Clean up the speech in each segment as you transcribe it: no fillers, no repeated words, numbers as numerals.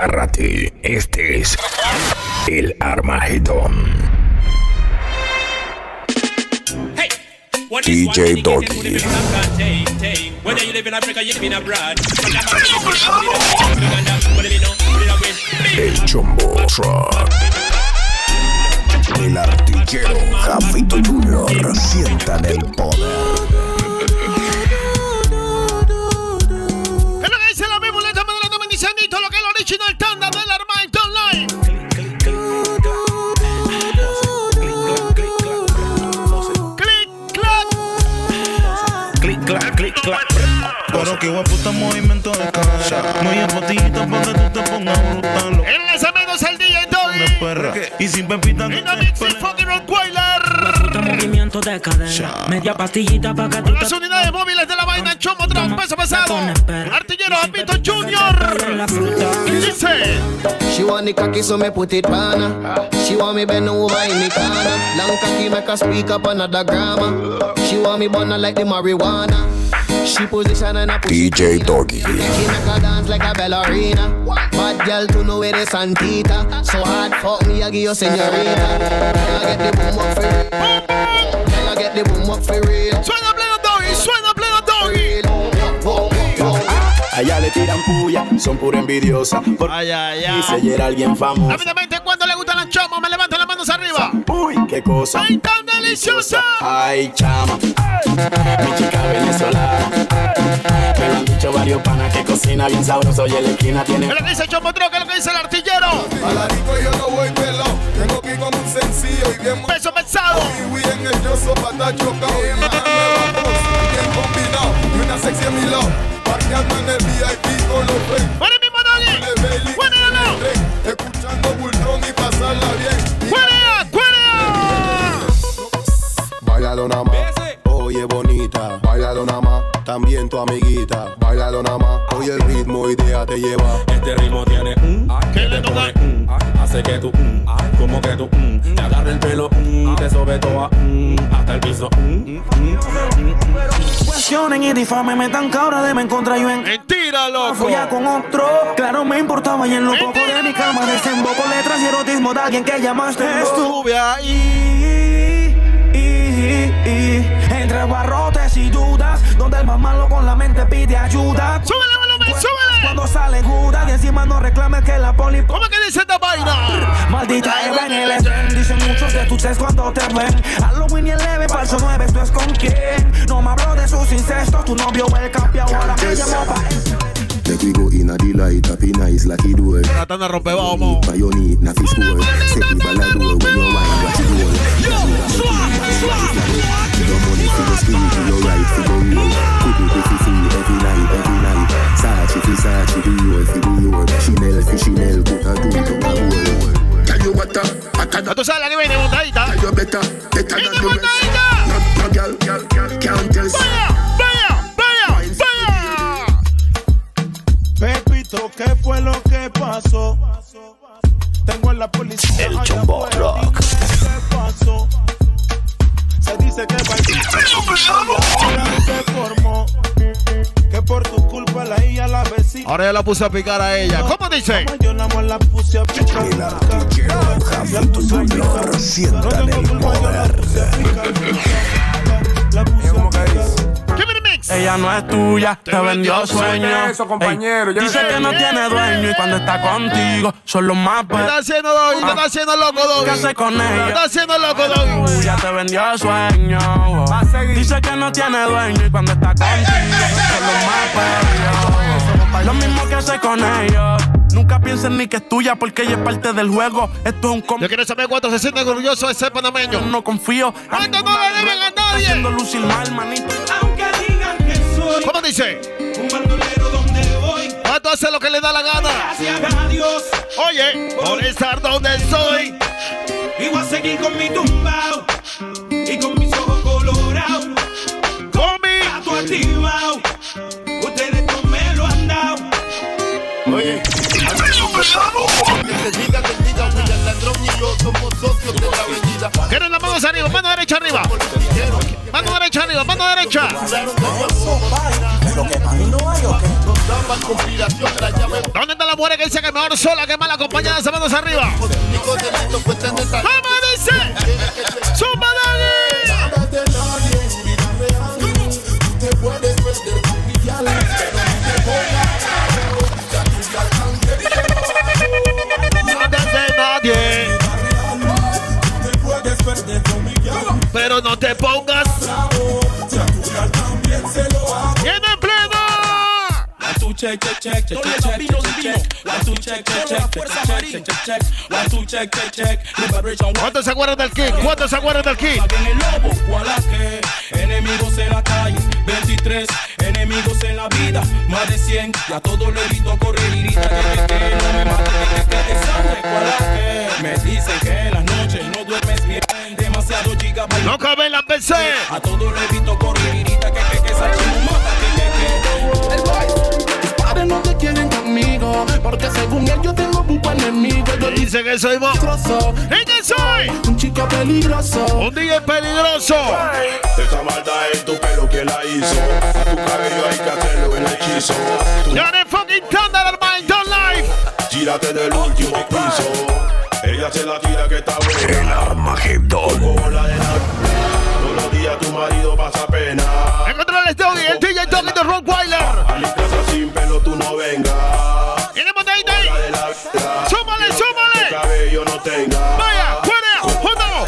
Agárrate, este es el Armagedón. DJ Doggy. El Jumbo Truck. El artillero Jafito Junior. Sientan el poder. Es lo que dice la misma letra de la dominicandito, lo que es el original tanda del Armagedón Online. Click, clac. Pero que guaputa movimiento de cara. Muy apotito para que tú te pongas brutal. El lanzamiento es el DJ Doggy. Una perra. Y sin pepita no te mixing fucking Rottweiler. Movimiento de cadera. Media pastillita para que tú te... Las unidades móviles de la vaina Chomo Tron, peso pesado. Artillero Jafito Junior. Dice. She want the cocky so me put it banana. She want me bend over in the corner. Long cocky make her speak up another grammar. She want me burn like the marijuana. She position and I push DJ Doggy. She make her dance like a ballerina. Bad girl to know where the Santita. So hard fuck me I give you señorita. Can I get the boom up for real? Can I get the boom up for real? Suena pleno Doggy, suena pleno Doggy. Allá le tiran puya, son pura envidiosa. Ay. Y se llega alguien famoso. Rápidamente, cuando le gustan las chomos, me levantan las manos arriba. Uy, qué cosa. ¡Ay, tan deliciosa! Ay, chama. Mi chica venezolana. Me lo han dicho varios panas que cocina bien sabroso y en la esquina tiene. ¿Qué es lo que dice Chomo Tron? ¿Qué es lo que dice el artillero? A la disco yo no voy pelado. Tengo que ir con un sencillo y bien peso pesado. Y en el yo sopa está chocado. Y más nuevos, bien combinado. Y una sexy a mi lado. Parqueando en el VIP con los friends. ¡Fuera mismo Doggy! ¡Fuera! Escuchando Bultrón y pasarla bien. ¡Fuera! Báilalo nada más. Oye bonita, báilalo nada más. También tu amiguita, báilalo nada más. Oye el ritmo y déjate llevar. Este ritmo tiene ¿qué le toca? Hace que tú como que tú te agarre el pelo te sobe toda hasta el piso. Cuestionen y difamen, me tan cabra de me encontrar yo en. Mentira, loco. Folla con otro, claro me importaba y en lo poco de mi cama desemboco letras y erotismo de alguien que llamaste. Estuve ahí. Entre barrotes y dudas, donde el más malo con la mente pide ayuda. ¡Súbele, volumen, súbele! Cuando sale Judas y encima no reclame que la poli. ¿Cómo que dice esta vaina? Maldita Eva en el estén. Dicen muchos de tus test cuando te ven. Halloween y el leve, falso 9, ¿esto es con quién? No me hablo de sus incestos, tu novio el campeón ahora me llamó pa' Let we go in a delight, happy nice like you do it. Tratando de romper, vamos. By your need, na fi score. Say people a do when you wine, what you do. Your money for the spirit, your right for the real. Could be free every night. Sachi do you, fi do you. Chanel, put a do it on a hole. Tell you what ¿Ya tú sabes la que viene montadita? tell you better ¡Viene than the rest. montadita! No girl, can't tell. ¡Vaya! Pepito, ¿qué fue lo que pasó? Tengo en la policía. El Jumbo Rock. ¿Qué pasó? Se dice que se formó. Que por tu culpa la hija la vecina. Ahora ya la puse a picar a ella. ¿Cómo dice? Yo nada más la puse a picar. El artillero Jafito Junior. Sientan el poder. ¿Qué me mix? Ella no es tuya, te vendió sueño. Eso, compañero. Ey, dice que no tiene dueño y cuando está contigo son los más ¿Qué está haciendo Doggy? ¿Qué está haciendo loco Doggy? ¿Qué hace con ¿Qué ella? está haciendo loco Doggy? Ya te vendió sueño. Dice que no tiene dueño y cuando está contigo son los más perdidos. Lo mismo que hace con ellos. Nunca piensen ni que es tuya porque ella es parte del juego. Esto es un Yo quiero saber cuánto se siente orgulloso de ser panameño. no confío. ¿Cuánto no le deben a nadie? Haciendo lucir mal, manito. Aunque digan que soy ¿Cómo dice? un bandolero donde voy, ¿Cuánto hace lo que le da la gana? gracias a Dios, Oye, por estar donde estoy. y voy a seguir con mi tumbao y con mis ojos colorados, Con mi gato activado. Ustedes no me lo han dado. Oye, necesita que diga William Ladrón y yo somos socios de la avenida. ¿Quieren las manos arriba? Mano derecha arriba. Mano derecha arriba, mano derecha. Lo que para mí no hay, ¿o qué? ¿Dónde está la mujer que dice que mejor sola que mal acompañada? Se manos arriba. ¿Cómo dice? ¡Zumba, nadie. Pero no te pongas. ¡Viene pleno! ¿Cuántos se acuerdan del kick? ¿Cuántos se acuerdan del kick? Enemigos en la calle, 23 enemigos en la vida, más de 100. Ya todo le evito correr y grita que no me mate, que sangre, cualaje. Me dicen que en las noches no duermes bien, demasiado gigabyte. No cabe en la PC. A todo le evito correr y grita que salchimo mata, El boy, tus padres no te quieren conmigo, porque según él yo tengo un enemigo. Dice que soy monstruoso. ¿Y qué soy? Un chico peligroso. Un día peligroso. Esa maldad en tu pelo, ¿quién la hizo? A tu cabello hay que hacerlo en hechizo. You're fucking thunder, my don't life. Tírate del último piso. Ella se la tira que está buena. El Armagedón. Como la de la... Todos los días tu marido pasa pena. Encontré el Doggy, el DJ Doggy de Ron Weiler. A mi casa sin pelo tú no vengas. Tenemos de ahí. Súmale, súmale. Cabello no tenga. Vaya, fuera, jodo.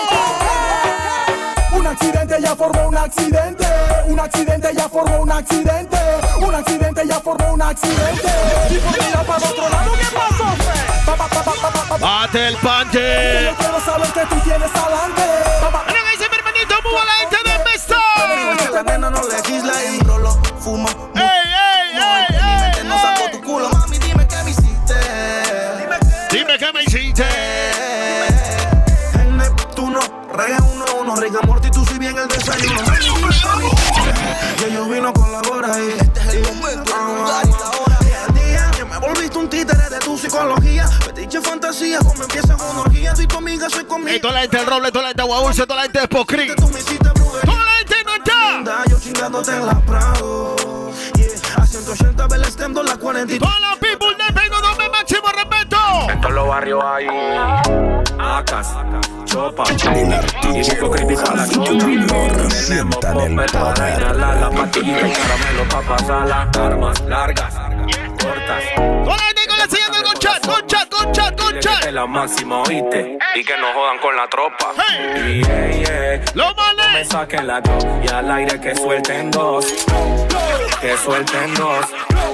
Un accidente ya formó un accidente. Un accidente ya formó un accidente. Un accidente ya formó un accidente. Y por mira para otro lado, ¿qué pasó? Bate el panche. Yo quiero saber que tú tienes talante. Miren ese hermanito, muy a la gente de Mesta. Esta nena no legisla y rolo, fuma. ¡Ey! No saco tu culo, mami, dime qué me hiciste. Dime qué me hiciste. El Neptuno, rega 1-1, rica Morty, tú si bien el desayuno. Yo vino con la gorra y este es el momento. Que me volviste un títere de tu psicología. Petiche fantasía, como empieza con orgía. Soy tu amiga, soy conmigo. Toda la gente del roble, toda la gente de Guaulce, toda la gente de Spocri. Toda la gente no está. Yo chingándote en la Prado. A 180 Belestendo, la 42. Toda la people de Pego, dame máximo respeto. En todos los barrios hay acas, chopa, El artillero Javi Junior. Sientan el poder. la pastillita y caramelo pa' pasar las armas largas, cortas. Toda la gente con la señal del Gonchat. Que la máxima, oíste, y que no jodan con la tropa. Hey. Y Lo mane. me saquen la dos y al aire que suelten dos. Que suelten dos.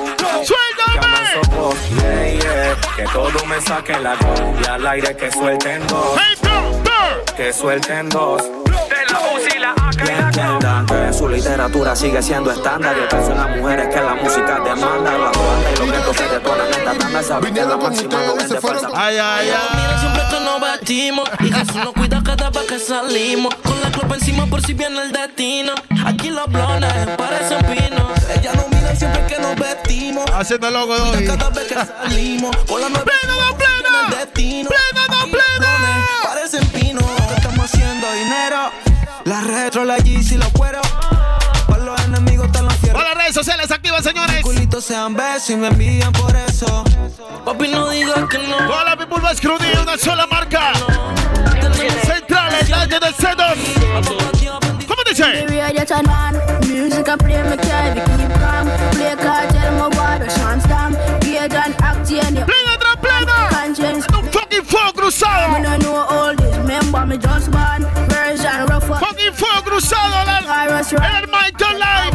Suéltame. Que todo me saquen la dos y al aire que suelten dos. Hey, bro. Que suelten dos. De la UCI y la AK y la entiendan que su literatura sigue siendo estándar. Yo pienso en las mujeres que la música demanda. Las bandas y los que se detonan esta tanda. Saben que la máxima no vende falsa. Ay. Mira, siempre que nos vestimos y Jesús nos cuida cada vez que salimos. Con la copa encima por si viene el destino. Aquí los blones parecen pinos. Ella nos mira siempre que nos vestimos. Haciendo loco, Doggy. Cada vez que salimos. Con la nueva plena. el destino. Plena. Parecen pinos. Estamos haciendo dinero. La retro, la Yeezy, los cueros. Para los enemigos están los fieros. Todas las redes sociales activas, señores. Culitos sean besos y me envían por eso. Papi, no digas que no. Toda la people va a escrudir una sola marca. Centrales, la de Cedos. ¿Cómo dice? Music I play me carry keep calm. Play card, tell my water, Sean Stam. Beard and act in your plena. conscience. Un fucking fuego cruzado. Me no know all this, remember me just born. Version rough. Fucking fuego cruzado. El Michael Live.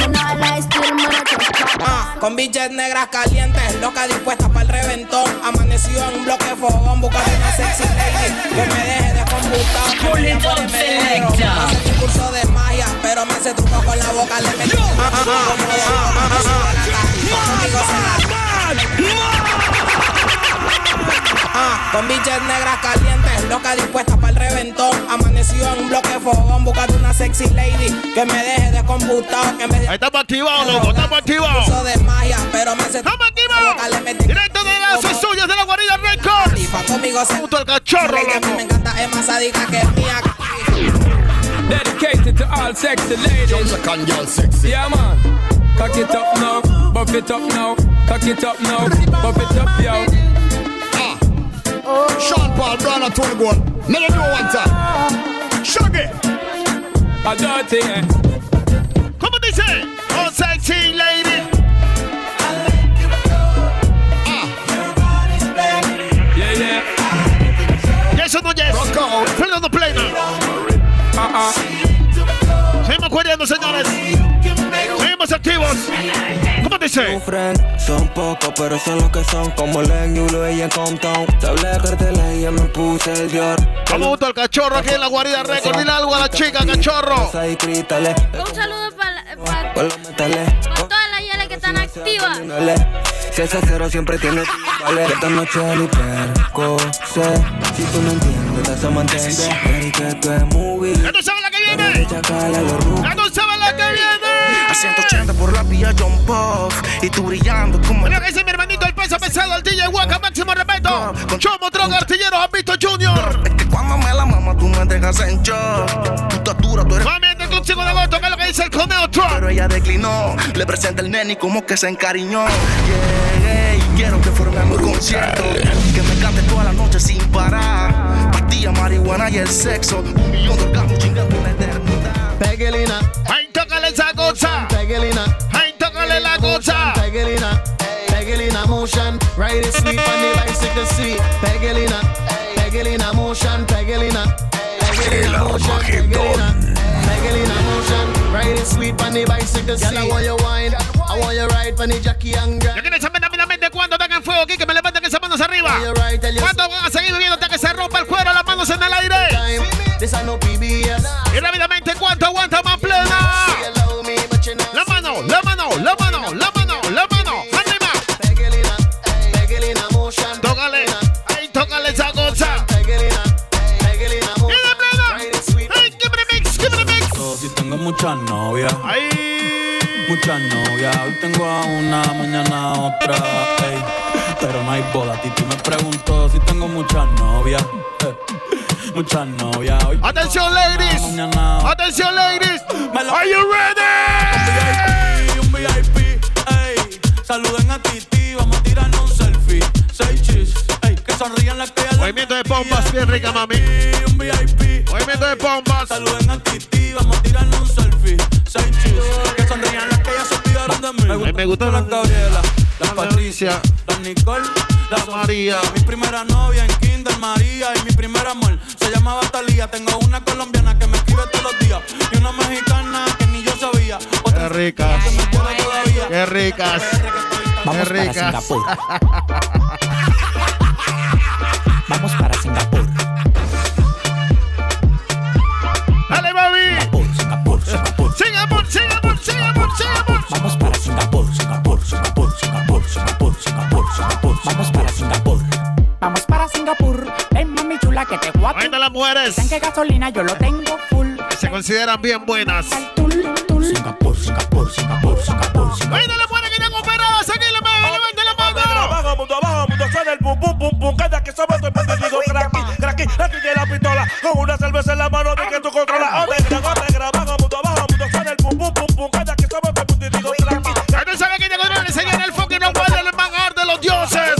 Con biches negras calientes, loca dispuesta para el reventón. Amanecido en un bloque de fogón, buscando una sexy lady que me deje de combutar. Que me enamore, me deje. Hace un curso de magia, pero me hace truco con la boca. Le metí con biches negras calientes, loca dispuesta para el reventón. Amanecido en un bloque de fogón, buscando una sexy lady que me deje de combustado. Ahí estamos activados, loco, estamos activados. Curso de magia, pero me hace ¡estamos activados! Directo de los estudios de la Guarida Records. Conmigo se junto al cachorro, loco. A mí me encanta, es más sádica que mía. Dedicated to all sexy ladies. Jamaican girl sexy. Yeah, man. Cock it up now, buff it up now. Cock it up now, buff it up, yo. Sean Paul, Brown and Tony Gold. Let them know one time. Shaggy. A dirty, eh? Come on, they say. Oh, sexy lady. Yeah, yeah. Yes or no, yes. Fill on the play now. Seguimos corriendo, señores. Seguimos activos. ¿Cómo dice? Son pocos, pero son los que son. Como Len, Yulo y en Compton. Te hablé de carteles y ya me puse el Dior. Vamos junto al cachorro aquí en la guarida Record. Dile algo a la chica, cachorro. Un saludo para todas las yales que están activas. Si ese cero siempre tiene vale. Esta noche ni perco sé. Si tú no entiendes, te hace mantener. Y que tú es movie. ¿Ya tú sabes la que viene? ¿Ya tú sabes la que viene? A 180 por la vía John Puff. Y tú brillando como... Mira que dice mi hermanito, el peso pesado, el DJ Waka, máximo respeto. Chomo, droga, artillero, Apito Junior. Es que cuando me la mama, tú me dejas en shock. Tu estatura, tú eres... Nuevamente, el 5 de agosto, que es lo que dice el Coneo Trump. Pero ella declinó. Le presenta el nene y como que se encariñó. Yeah, y quiero que formemos un concierto. Que me cante toda la noche sin parar. Pastilla, marihuana y el sexo. 1,000,000 de orgasmos chingando en la eternidad. Pegelina. Ay, tócale esa goza. Pegelina. Ay, tócale la goza. Pegelina. Pegelina motion. Ride it sweet on the bicycle seat. Pegelina. Pegelina motion. Pegelina. Pegelina motion. Pegelina. Pegelina motion. Ride it sweet on the bicycle seat. I want you wine. I want you ride on the jockey and grind. Yo quiero saber rápidamente cuando tengan fuego aquí, que me levanten esas manos arriba. ¿Cuánto van a seguir viviendo hasta que se rompa el cuero, las manos en el aire? Y rápidamente, ¿cuánto aguanta más plena? La mano, la mano, la mano, la mano, la mano, arriba. Tócale, ay, tócale esa goza. Y de plena, ay, give me mix, give me mix. Si tengo muchas novias, muchas novias. Hoy tengo a una, mañana a otra, ey. Pero no hay boda, Titi me preguntó si tengo muchas novias. Muchas novias. Atención, ladies. Atención, ladies. Are you ready? Un VIP, ey. Saluden a Titi, vamos a tirarnos un selfie. 6 chis, ey. Que sonrían las que ya. Movimiento de pompas, bien rica, mami. Un VIP. Movimiento de pompas. Saluden a Titi, vamos a tirarnos un selfie. 6 chis, que sonrían las que ya se olvidaron de mí. Me gustó la Gabriela, la Patricia, la Nicole, la María. Mi primera novia en Kinder, María. Y mi primer amor se llamaba Talía. Tengo una colombiana que me escribe todos los días. Y una mexicana que ni yo sabía. Qué ricas. Qué ricas. Vamos Qué para ricas. Singapur. Vamos para Singapur. Dale, mami. Singapur, Singapur. Singapur, Singapur, Singapur, Singapur. Vamos para Singapur, Singapur, Singapur, Singapur, Singapur, Singapur, Singapur. Vamos para Singapur. Vamos para Singapur. Ven, mami chula, que te guapo. Ahí están las mujeres. Tanque gasolina yo lo tengo full. Se consideran bien buenas. Singapur, Singapur, Singapur, Singapur, Singapur. Ahí están las mujeres que están operadas. Aquí la mano, levanten la mano. Abajo, mundo, suena el pum, pum, pum, pum. Cada que sabe estoy perdido, cracky, de la pistola. Con una cerveza en la mano de que tú controlas. Abajo, mundo, suena el pum, pum, pum, pum. Cada que sabe estoy perdido, cracky. Ahí no sabe que te controla, le señala el foco y no guarda el manjar de los dioses.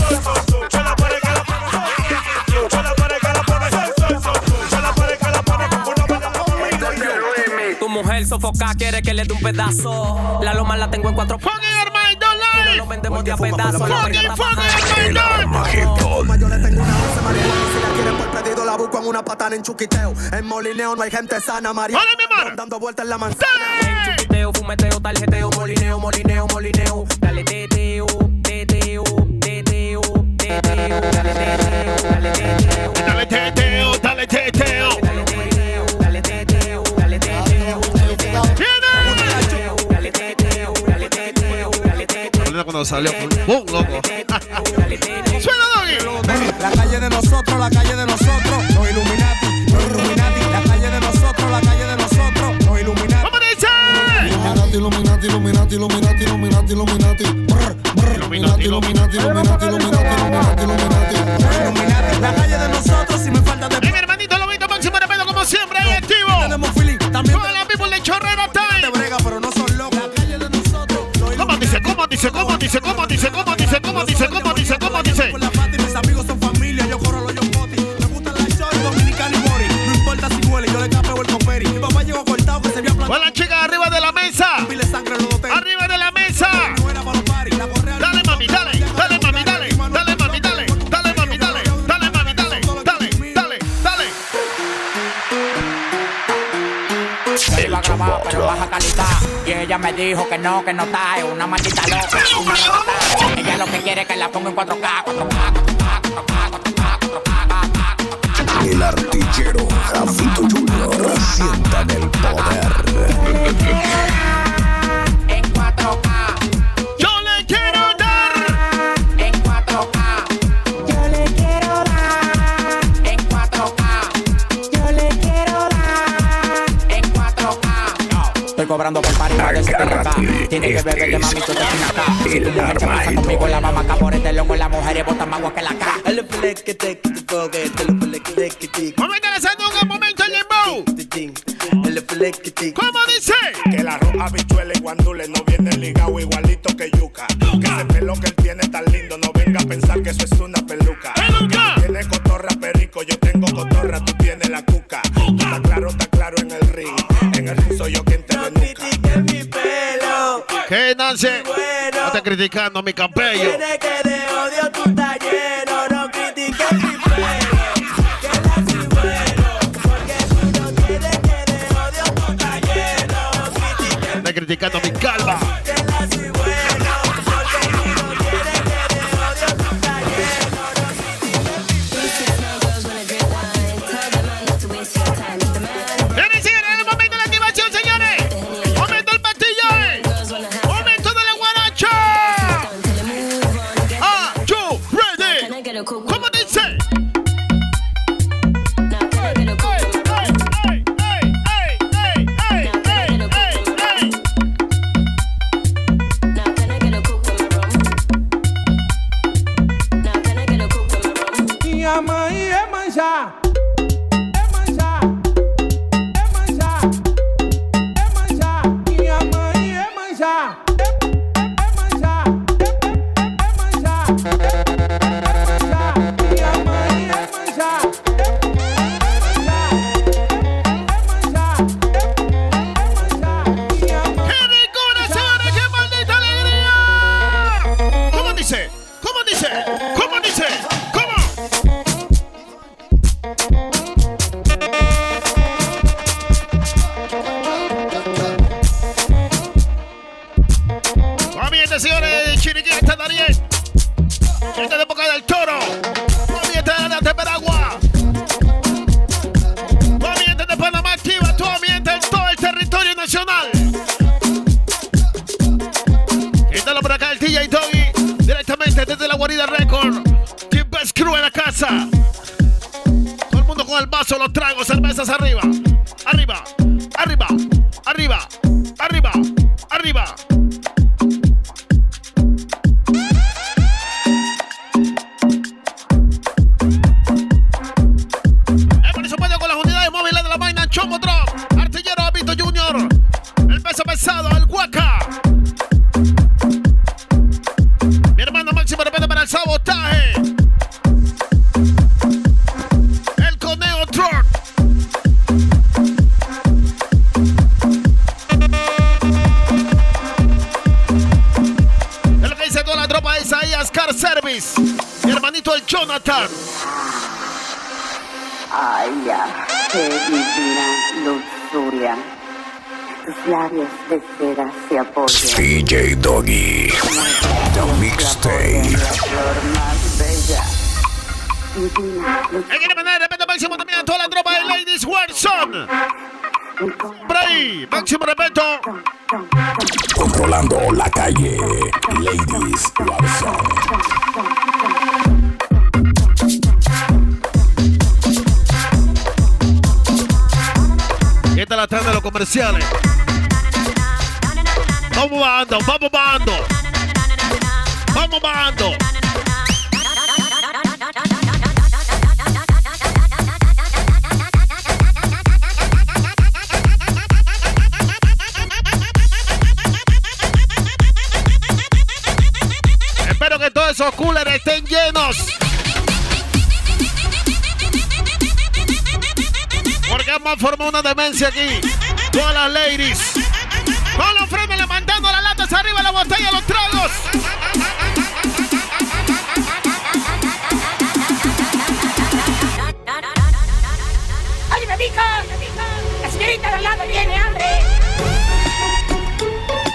Tu mujer sofoca, quiere que le dé un pedazo. La loma la tengo en 4 Fucking Armand, don't lie. Lo vendemos de a pedazo. Fucking El Armagedón. Yo le tengo una once marihuana y si la quieren por pedido la busco en una patana en chuquiteo. En Molineo no hay gente sana, María. ¡Hola, mi amor! Dando vueltas en la manzana. En chuquiteo, fumeteo, tarjeteo, molineo, molineo, molineo. Dale teteo, teteo, teteo, teteo. Dale teteo, dale teteo. Dale teteo, dale teteo. Dale teteo, dale teteo, dale teteo. Dale teteo, dale teteo, dale teteo. Cuando salió, ¡boom, loco! ¡Suena, Doggy! La calle de nosotros, la calle de nosotros. Los Illuminati, los Illuminati. La calle de nosotros, la calle de nosotros. Los Illuminati. ¿Cómo dice? Illuminati, Illuminati, Illuminati, Illuminati, Illuminati. Illuminati, Illuminati, Illuminati, Illuminati, Illuminati, Illuminati. Illuminati. La calle de nosotros, si me falta de... Mi hermanito, lo visto máximo respeto como siempre, ahí activo. Tenemos feeling, también toda la people de Chorrera Time. de brega, pero no son locos. La calle de nosotros, los ella me dijo que no está, es una maldita loca, una rata. Ella lo que quiere es que la ponga en 4K, 4K. El artillero Jafito Junior. Sientan el poder. En 4K. Yo le quiero dar. En 4K. Yo le quiero dar. En 4K. Yo le quiero dar. En 4K. Estoy cobrando por par y más de 70K. Tiene que beber de mami, tú te tienes acá. Si tu mujer se pasa conmigo, la mamá acá por este loco. Las mujeres botan más agua que la K. Momento de sandunga, momento el dembow. ¿Cómo dice? Que el arroz, habichuela y guandule no viene ligado igualito que yuca. Que ese pelo que él tiene tan lindo, no venga a pensar que eso es una peluca. Tiene cotorra perico, yo tengo cotorra, tú tienes la cuca. Tú está claro en el ring. En el ring soy yo quien te benuca. Mi pelo. ¿Qué, Nancy? Bueno. No te criticando mi cabello. Tiene que de odio tú estás lleno. No critiques mi pelo. Que la soy bueno. Porque tú no tienes que de odio tú estás lleno. No critiques. Estoy criticando mi calva. Que la soy bueno. Porque tú no tienes que de odio tú estás lleno. En el momento de la activación, señores. Momento del pastillo. Momento de la guaracha. Are you ready? ¿Cómo dice? Minha mãe é manjar. Señores de Chiriquí hasta Darién. Esta es la época del toro. Ambiente de Veragua. Ambiente de Panamá activa. Tu ambiente en todo el territorio nacional. Quítalo por acá el DJ Doggy. Directamente desde la Guarida Record. Team Best Crew en la casa. Todo el mundo con el vaso, los tragos, cervezas arriba. Arriba, arriba, arriba, arriba, arriba. Chomo Drop, artillero Jafito Junior, el peso pesado, el Huaca. Mi hermano máximo respeto para el sabotaje. El Conejo Truck. Es lo que dice toda la tropa de Isaías Car Service. Mi hermanito el Jonathan. Ay, ya, qué divina luxuria. Tus labios de seda se apoyan. DJ Doggy, The Mixtape. La flor más bella. Divina luxuria. Hay que mandar respeto máximo también a toda la tropa de Ladies Watson. Por ahí, máximo respeto. Controlando la calle, Ladies Watson. Esta es la tanda de los comerciales. Vamos bajando, vamos bajando. Vamos bajando. Espero que todos esos coolers estén llenos. Porque hemos formado una demencia aquí. Todas las ladies. Con los frenos levantando las latas arriba, la botella, los tragos. ¡Oye, me pica! La señorita de al lado viene, hambre.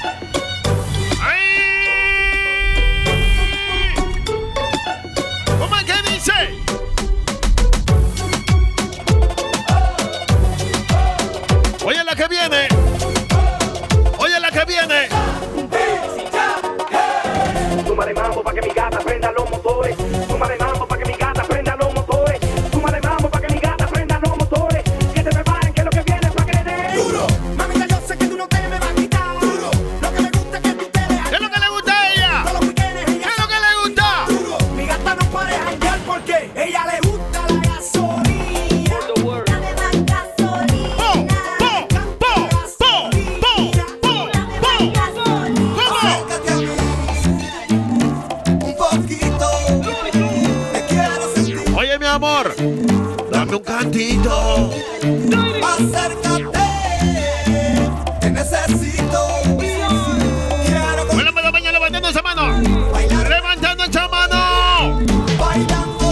amor. Dame un cantito. Acércate, te necesito. Bueno, para mañana levantando esa mano. Levantando esa mano. Bailando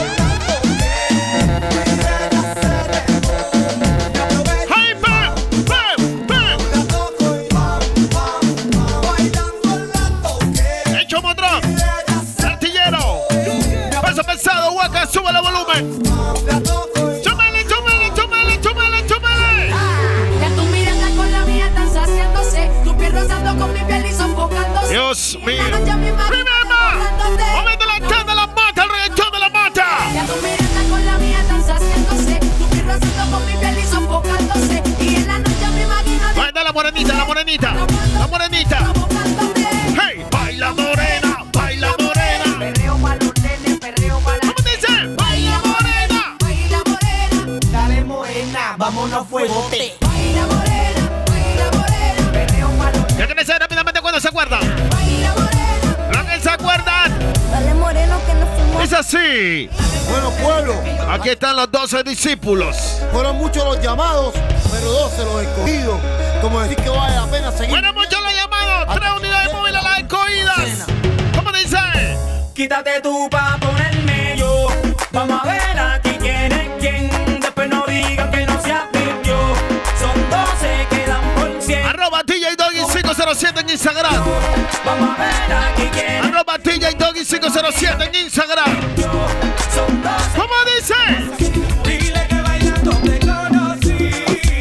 Hecho motrón. Artillero. Peso pesado, Waka, sube el volumen. Chúmale, chúmale, chúmale, chúmale, chúmale. Ya tu mirada con la mía están saciándose. Tu piel rozando con mi piel y sofocándose. Dios mío. Remember. Momento de la canta, la mata, el reggaetón de la mata. Ya tu mirada con la mía están saciándose. Tu piel rozando con mi piel y sofocándose. Y en la noche me imagino. Baila la morenita, la morenita. La morenita. Hey, baila morena, baila morena. Perreo para los nenes, perreo para. ¿Cómo dice? Baila morena. Baila morena. Dale morena, vámonos a fuegote. Baila morena, baila morena. Perreo para los. Ya que me sé rápidamente cuando se acuerdan. Baila morena. ¿Lo que se acuerdan? Dale moreno que nos fuimos. Es así. Bueno, pueblo, Aquí están los 12 discípulos. fueron muchos los llamados, pero 12 los escogidos. Como decir que vale la pena seguir. Fueron muchos los llamados. 3 unidades móviles a las escogidas. ¿Cómo dice? Quítate tú pa' ponerme yo. Vamos a ver aquí quién es quién. Después no digan que no se advirtió. Son 12 que dan por 100. Arroba DJ Doggy 507 en Instagram. Vamos a ver aquí quién. Arroba DJ Doggy 507 en Instagram. Son 12. ¿Cómo dice? Dile que bailando te conocí.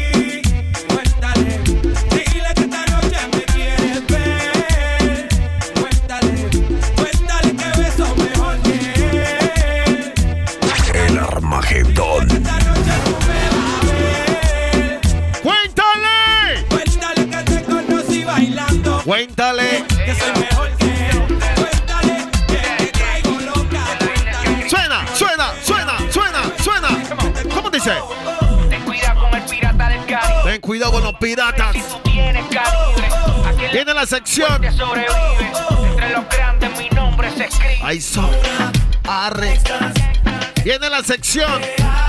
Cuéntale. Dile que esta noche me quieres ver. Cuéntale. Cuéntale que beso mejor que él. El Armagedón. Esta noche no me va a ver. ¡Cuéntale! Cuéntale que te conocí bailando. Cuéntale. Que soy mejor que él. Cuéntale que te traigo loca. Cuéntale. Suena, suena, suena, suena, suena. ¿Cómo dice? Ten cuidado con el pirata del Caribe. Ten cuidado con los piratas. Si tú tienes calibre, aquí Viene la sección. que sobrevive. Entre los grandes mi nombre se escribe. Ahí son. Arre. Viene la sección.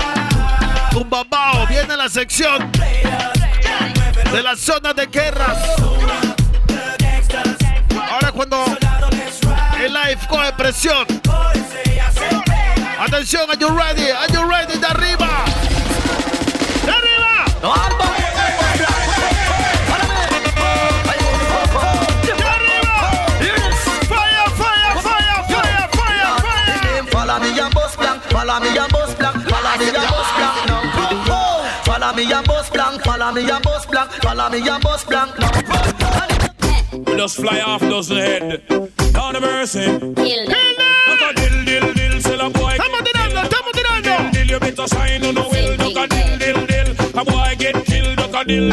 Un babao. Viene la sección de las zonas de guerras. Ahora cuando el live coge presión. Atención, are you ready? Are you ready? De arriba. De arriba. De arriba. Fire, fire, fire, fire, fire, fire. Follow me and bust blank, follow me and bust blank, follow me and bust blank now. Follow me and bust blank, follow me and bust blank, follow me and bust blank now. We just fly off those head. Down the mercy. Kill Look a dill, sell a boy. Estamos tirando, estamos tirando. Dill, you better sign on the will. Look a dill. A boy get killed, look a dill.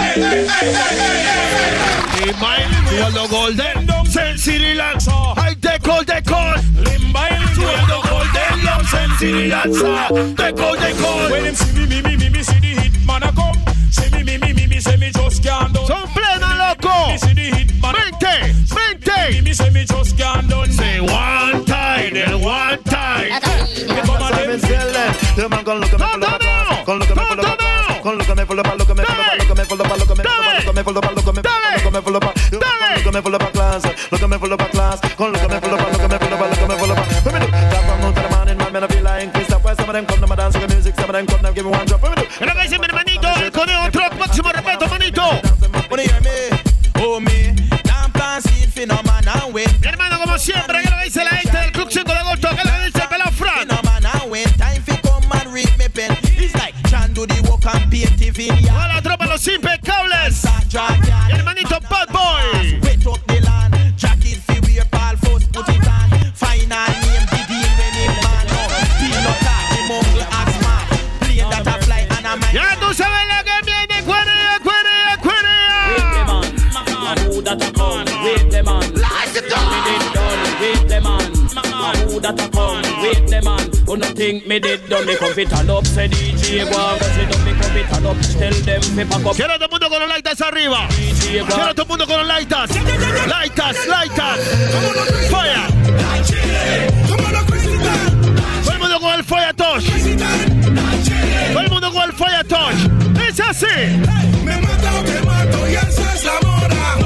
Y Sueldo Golden, Sensirilan, hay decol, decol. Sueldo Golden, Love Sensirilan, decol, decol. When them see me, see the hit man a come. See me, say me just can't done. Son pleno, loco. Me see the hit man a Mente, mente. me say me just can't done. Say one time, then one time. Pero que dice mi hermanito, el conejo Truck, máximo respeto, manito. Mi hermano, como siempre, que lo dice la gente del Club 5 de agosto, que lo dice el pelado Fran. Toda la tropa, los impecables. Mi hermanito Bad Boy. Ya tú sabes lo que viene, cuerea, cuerea, cuerea. Who that a come with the man? Like it done. Me did done with the man. Who that a come with the man? Who no think me did done? Me come fit turn up. Say DJ go go sit down. Me come fit turn up. Tell them fi pack up. Quiero a todo el mundo con los lightas arriba. Quiero a todo el mundo con los lightas. Lightas, lightas. Fire. Todo el mundo con el fire touch. así. Me mato, te mato y eso es la mora.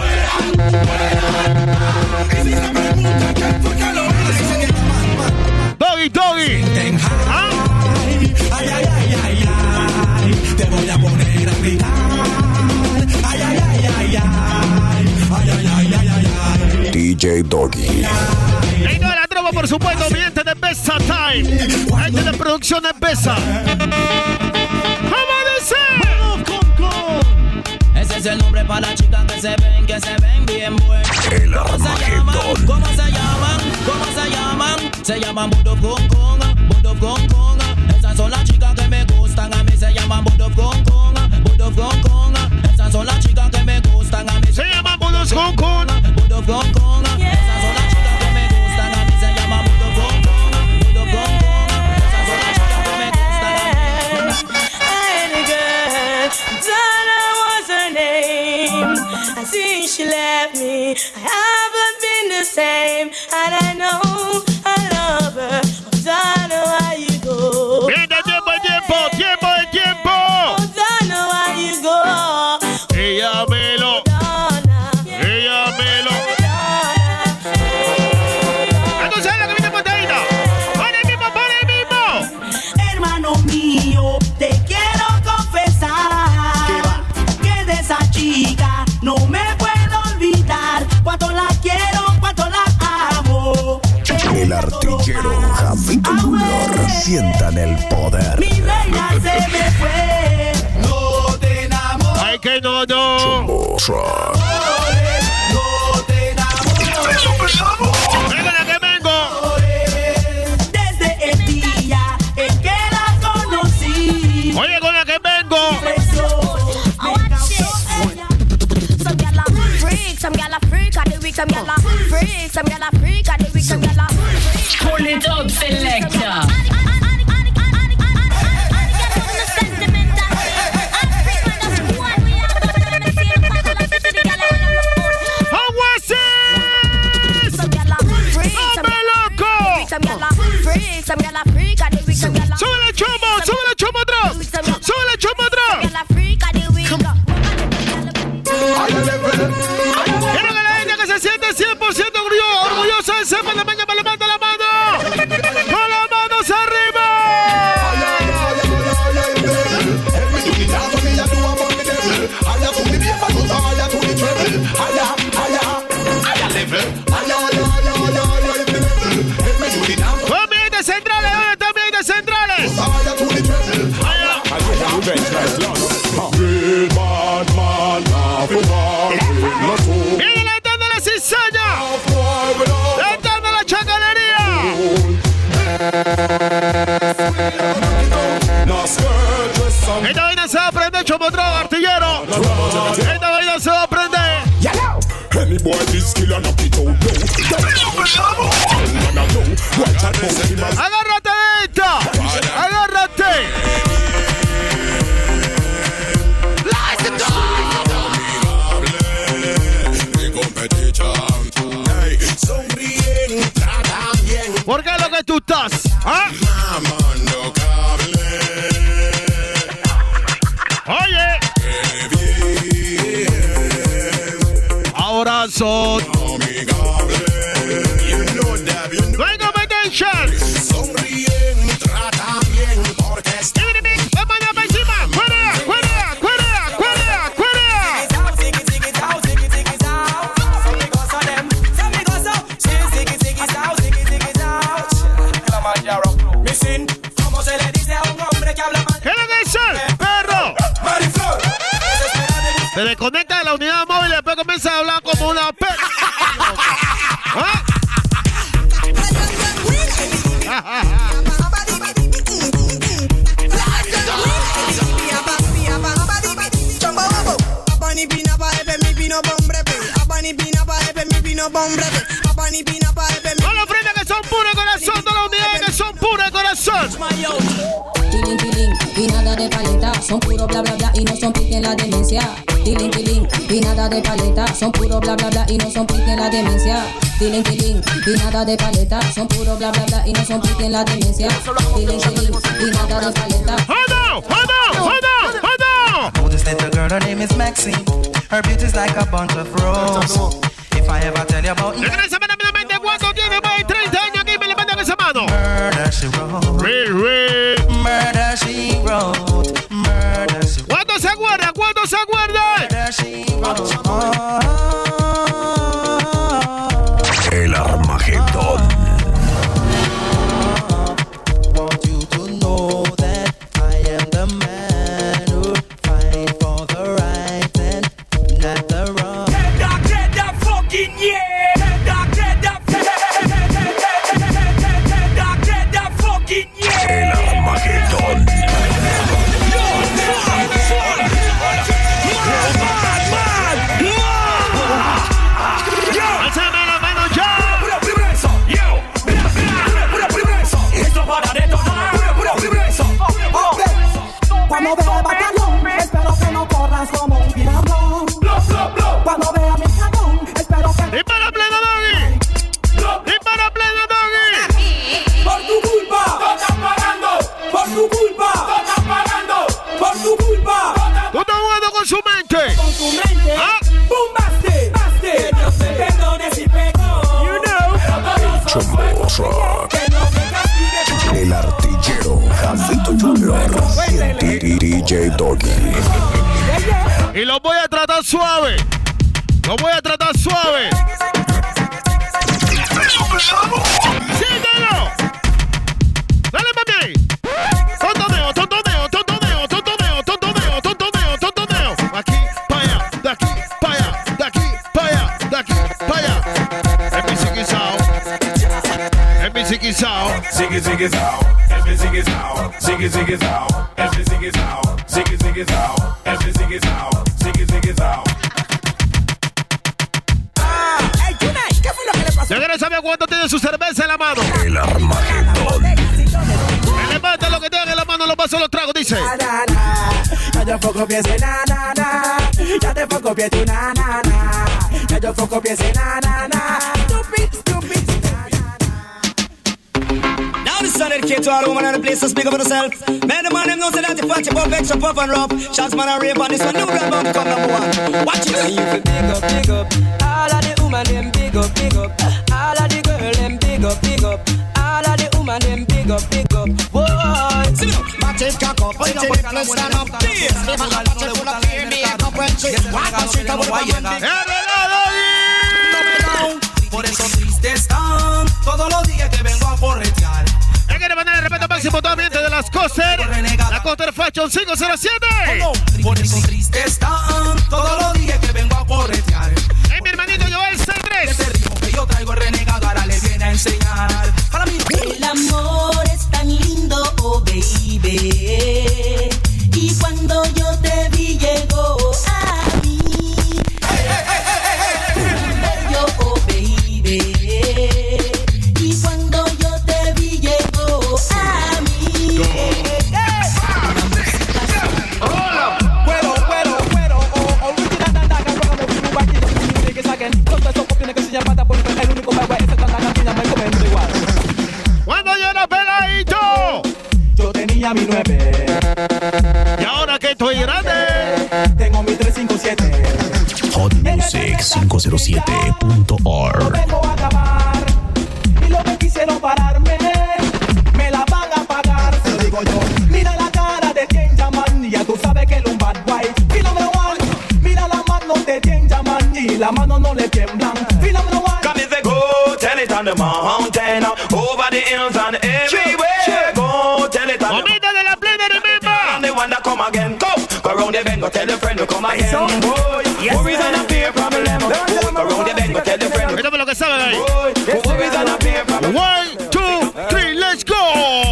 Y si se pregunta quién fue que lo hizo. Doggy. ¿Ah? Ay, te voy a poner a gritar. Ay. DJ Doggy. Y no la trova, por supuesto, gente de Besa Time. Gente de producciones Besa. ¿Cómo dice? Ese es el nombre para las chicas que se ven bien buenas. El Armagedón. ¿Cómo se llaman? Se llaman Budov Conga. Esas son las chicas que me gustan. A mí se llaman Budov Conga. Esas son las chicas que me gustan. A mí se llaman Budov Conga. Esas son las chicas que me gustan. A mí se llaman Budov Conga. Esas son las chicas que me gustan. Any girl, Donna was her name. I see she left me. I haven't been the same, and I know I love her. Donna, why you go? Venga, tiempo. Oh, Donna, why you go? Ella melo. Entonces la que viene botellita. Pon el mismo. Hermano mío, te quiero confesar que de esa chica no me puedo olvidar. Cuánto la quiero, cuánto la amo. El artillero Javito Junior. Sientan el poder. Mi reina se me fue. No te enamores. Ay, que no. No te enamores. Venga, la que vengo. Desde el día en que la conocí. Oye, con la que vengo. Some gyal a freak, some gyal a freak of the week, some gyal a freak, some gyal a freak of the week, some gyal a freak. Pull it up, selector. Sube el chomo atrás. Quiero que la gente que se siente 100% orgullosa de ser panameña, me levanta la mano. Con las manos arriba. También de centrales, también de centrales. Viene la tanda de la cizaña. La tanda de la chacalería. Esta vaina se va a aprender, Chomotro, artillero. Esta vaina se va a aprender. Any boy this killer knock it out. Agárrate de esta. Agárrate. ¿Por qué es lo que tú estás? ¿Ah? Oye. Ahora son. No hay competition. Sonríen, tratan bien, porque está. Vamos allá para encima. Cuerea. ¿Cómo se le dice a un hombre que habla mal? ¿Qué es lo que es, perro? Se desconecta de la unidad móvil y después comienza a hablar como una perra. ¿Ah? No lo ofrendas que son puros de corazón, todas las unidades que son puras de corazón. Tiling, tiling, y nada de paleta, son puro bla bla bla y no son pique en la demencia. Tiling, tiling, y nada de paleta, son puro bla bla bla y no son pique en la demencia. Tiling, tiling, y nada de paleta, son puro bla bla bla y no son pique en la demencia. Tiling, tiling, y nada de paleta. Hold on. this little girl, her name is Maxine. Her beauty's like a bunch of roses. If I ever tell you about regresa rápidamente cuando tiene más de 30 años aquí me levantan esa mano. Murder she wrote. Murder she wrote. Murder she wrote. ¿Cuánto se acuerda? ¿Cuánto se acuerda? Murder she wrote. El Armagedón. Want you to know that I am the man who fight for the right and not the wrong. Get that fucking yeah. Get that fucking yeah. El Armagedón. Cuando vea el batallón, espero que no corras como un piragón. Cuando vea mi cagón, espero que... ¡Dispara pleno, Doggy! ¡Dispara pleno, Doggy! Por tu culpa, no estás pagando. por tu culpa, no estás pagando. por tu culpa. ¡Tú estás jugando con su mente! Con tu mente, ¡bumbaste! ¡Baste! Que Dios te perdone si pegó. You know. El artillero Javito Junior. DJ Doggy. Y los voy a tratar suave. Los voy a tratar suave. ¡Síguelo! ¡Dale, mami! ¡Tontoneo, tontoneo, tontoneo, tontoneo, tontoneo, tontoneo, tontoneo! Aquí, para allá, de aquí, para allá, de aquí, para allá, de aquí, para allá. Es mi siquizao. Es mi siquizao. Sigue, sigue, sao. Es mi sigue, sao. Sigue, sigue, sao. Es mi sigue, sao. Sigue, sigue, sao. Es mi sigue, sao. Sigue, sigue, sao. ¿Ya quieres saber cuánto tiene su cerveza en la mano? El Armagedón. Me levanta lo que tenga en la mano, los vasos, los tragos, dice. Ya yo foco piense na na na. Ya te foco piense na na na. Ya yo foco piense na na na. Stupid, stupid. Now this is dedicated to all women in the place to speak up for themselves. Man, the man them know say that you fat, you pop extra puff and rough. Shots man and rape on this one, new rap on come number one. Watch it. You feel big up. All of the woman them big up. All of the girl them big up. All of the woman them big up. Boy, Match it, cock up, put it in and stand up. Please, if I match it full of fear, me a cup when she walk on street, I would have por eso triste están todos los días que vengo a corretear. Hay que mandar el respeto máximo totalmente de las Coster. La Coster Fashion 507. Por eso triste están todos los días que vengo a corretear. Hey, mi hermanito Joel C3. Este ritmo que yo traigo renegado ahora le viene a enseñar. Para mí el amor es tan lindo, oh baby. Y cuando yo te vi llegó a mí. Bello, oh baby. Y cuando yo te vi llegó a mí. Hola. Puedo, original dandaga, rock and roll, back in the music again. Los besos copian que se llama pata por el único baile, ese dandaga piña me comiendo igual. Cuando yo era peladito, yo tenía mi 9. Y ahora que estoy grande, tengo mi 357. Hotmusic507.org. Vengo a acabar. Y lo que quisieron pararme, me la van a pagar. Se lo digo yo. Mira la cara de Danger Man, y ya tú sabes que él es un bad boy. Phenomenal one. Mira la mano de Danger Man, y la mano no le tiemblan. Phenomenal one. Come if they go, tell it on the mountain, over the hills and everywhere. Go, tell it on the Omita de la plena, remember. And the one that come again, go around the bend, go tell your friend to come again. Boy, worries and a fear problem. Go around the bend, go tell your friend. Mírame lo que saben ahí. Worries and a fear problem. 1, 2, 3, let's go.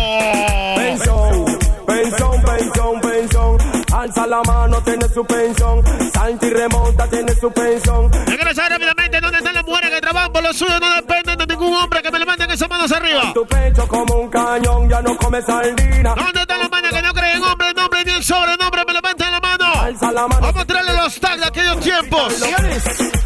Pensión. Alza la mano, tiene su pensión. Santi remonta, tiene su pensión. Yo quiero saber rápidamente dónde están las mujeres que trabajan por lo suyo. No dependen de ningún hombre que me levanten esas manos arriba. Tu pecho como un cañón, ya no come sardina. ¿Dónde están las manos que no creen hombre, nombre ni en sobrenombre? Me levanten la mano. Alza la mano. Vamos a traerle los tags de aquellos tiempos.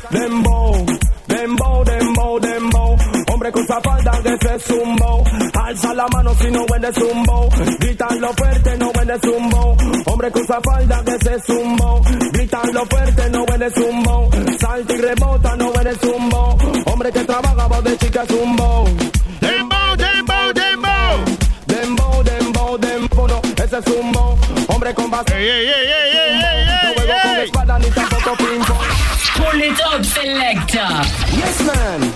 Dembow. Hombre con esa falda que se zumbó. Alza la mano si no huele zumbo. Gritanlo fuerte, no huele zumbo. Hombre que usa falda que se zumbo. Gritanlo fuerte, no huele zumbo. Salta y rebota, no huele zumbo. Hombre que trabaja voz de chica zumbo. Dembow, dembow, dembow. Dembow, dembow, dembow, no, ese es zumbo. Hombre con base. No juego con espada ni tampoco ping-pong. Pull it up, selector. Yes, man.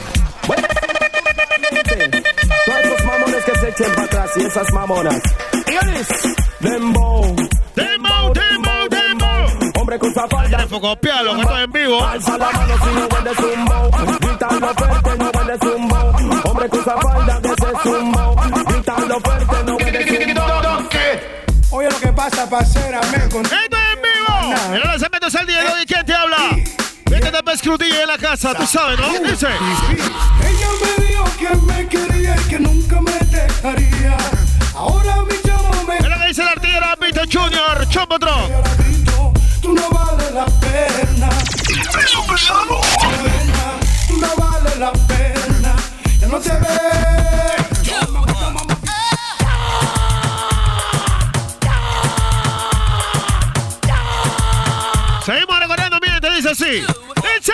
Todos esos mamones que se echen para atrás y esas mamonas. Dembow. Dembow, dembow, dembow. Hombre con esa falda. Copialo, que estoy en vivo. Alza la mano si no huele zumbo. Gritando fuerte, no huele zumbo. Hombre con esa falda que se zumbo. Gritando fuerte, no huele zumbo. Oye lo que pasa, parcera, men. ¡Estoy en vivo! El lanzamiento es el día de hoy. ¿Quién te habla? Vete de Pescrutilla en la casa, tú sabes, ¿no? Dice. Ella me dijo que me quería y que nunca me dejaría. Ahora mi chamo me... Es lo que dice el artillero Vito Junior, Chombotron. Tú no vales la pena. El peso pesado. Tú no vales la pena. Ya no te ves. Seguimos recordando bien, te dice así. ¡Dice!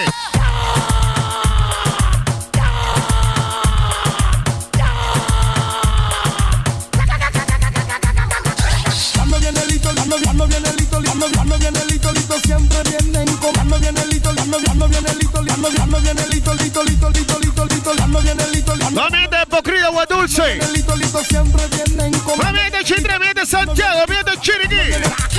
Ando bien elito, ando bien elito, ando bien elito, lito, siempre vienen con. Ando bien elito, ando bien elito, ando bien elito, lito, lito, lito, lito, lito, ando bien elito. También de Pocrida, Agua Dulce. Lito, lito, siempre vienen con. También de Chitre, bien de Santiago, bien de Chiriquí.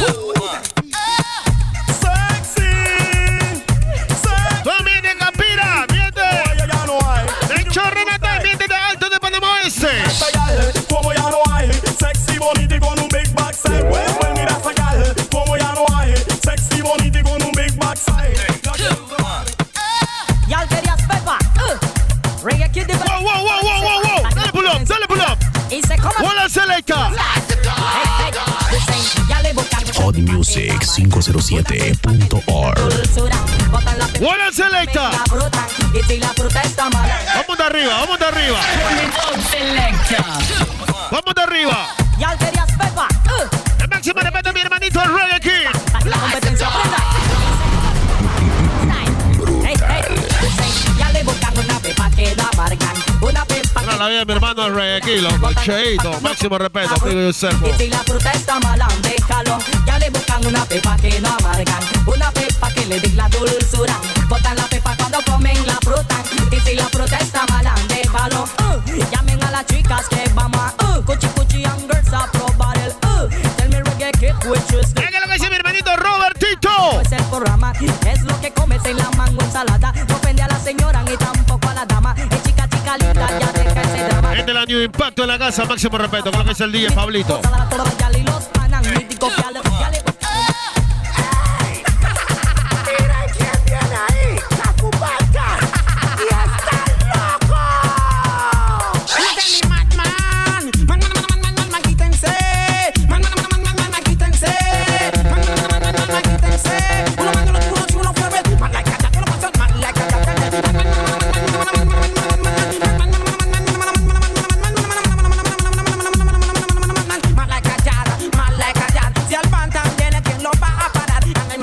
También de Campira, bien de Chorrenata, bien de Alto de Panamá Oeste. Como ya no hay, sexy bonita y con un big backside. Pues mira esa gal, como ya no hay, sexy bonita y con un big backside. Y'all querías Pepa, Reggae Kid de Wow, wow, wow, wow, wow, wow. Dale pull up, dale pull up. Y se come. Hola, Selecta. Hotmusic507.org. Hola, Selecta. Vamos de arriba, vamos de arriba. Vamos de arriba. Y'all querías Pepa, El máximo respeto a mi hermanito el Reggae Kid. la competencia prenda. Ya le buscan una pepa que da bargan. Una pepa Para la vida de mi hermano el Reggae Kid, loco, Cheito. Máximo respeto, amigo Yusef. y si la fruta está mala, déjalo. Ya le buscan una pepa que no amargan. Una pepa que le dé la dulzura. Botan la pepa cuando comen la fruta. Y si la fruta está mala, déjalo. Llamen a las chicas que vamos a cuchi cuchi and girls a probar el Tell me Reggae Kid which is the... ¿Qué es lo que dice mi hermanito Robertito? Es el programa, es lo que comes en la mango ensalada. No ofende a la señora ni tampoco a la dama. Es chica, chica linda, ya deja ese drama. Es del año Impacto en la casa, máximo respeto, con lo que es el DJ Pablito. Los panan, mítico, ya le... Mira quién viene ahí, la cubaca. Y está loco. ¡Quítense, Madman! ¡Man, quítense! ¡Man, quítense! ¡Man, quítense! Uno manda los tiburones y uno fue man like that, uno pasa man like that. Man like that. Si al pan también es quien lo va a parar.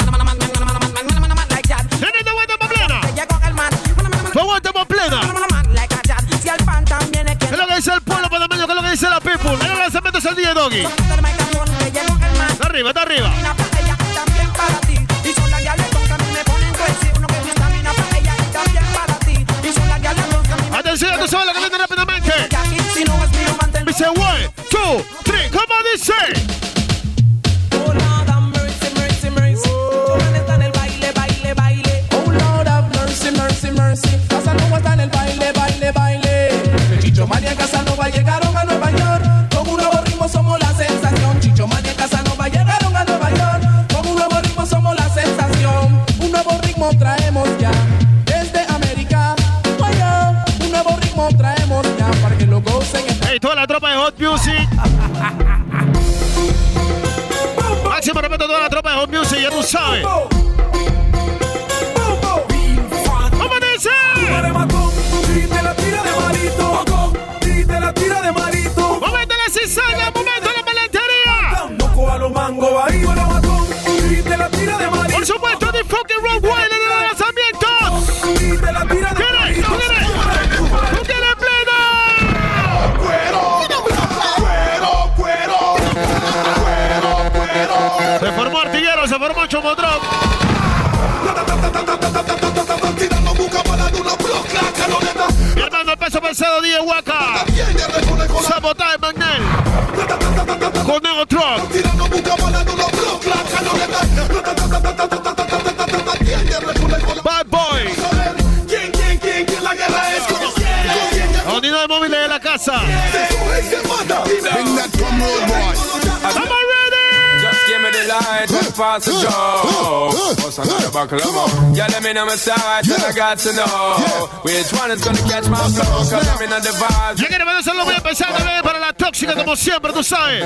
¡Tenete vuelta más plena! ¡Fue vuelta más plena! Si al pan también es ¿Qué es lo que dice el pueblo panameño? ¿Qué es lo que dice la people? El lanzamiento es el DJ Doggy. Está arriba, está arriba. también para ti. Y son las gales con que a mí me ponen crazy. Uno que me estamina para ella y también para ti. Y son las gales con que a mí me... Atención, tú sabes lo que viene rápidamente. Si no es mío, mantén... Dice 1, 2, 3, ¿cómo dice? Oh Lord have mercy, mercy, mercy. Joven está en el baile, baile, baile. Oh Lord have mercy, mercy, mercy. Casanova está en el baile, baile, baile. Chicho Mania y Casanova llegaron a Nueva York. Con un nuevo ritmo somos la sensación. Chicho Mania y Casanova llegaron a Nueva York. Con un nuevo ritmo somos la sensación. Un nuevo ritmo traemos ya desde América. Un nuevo ritmo traemos ya para que lo gocen. Hey, toda la tropa de Hot Music. Máximo respeto a toda la tropa de Hot Music, ya tú sabes. ¿Cómo dice? Y te la tira de malito. Y te la tira de malito. salga el momento de la paletería. No coja los mangos, ahí con la matón. Y te la tira de María. Por supuesto, The Fucking Road Wild en el lanzamiento. Y te la tira de María. ¿Tú quieres plena? Se formó artillero, se formó chomodrón. Mi hermano, el peso pesado, DJ Waka. Sabotaje Magnel. Con Nego Truck. Bad Boy. La unidad de móviles de la casa. Just give me the light and pass the joe. What's another buckle of more? Yeah, let me know my side, and I got to know which one is gonna catch my flow, cause I'm in on the vibe. Ya que le van a hacerlo muy empezando a ver para la tóxica, como siempre, tú sabes.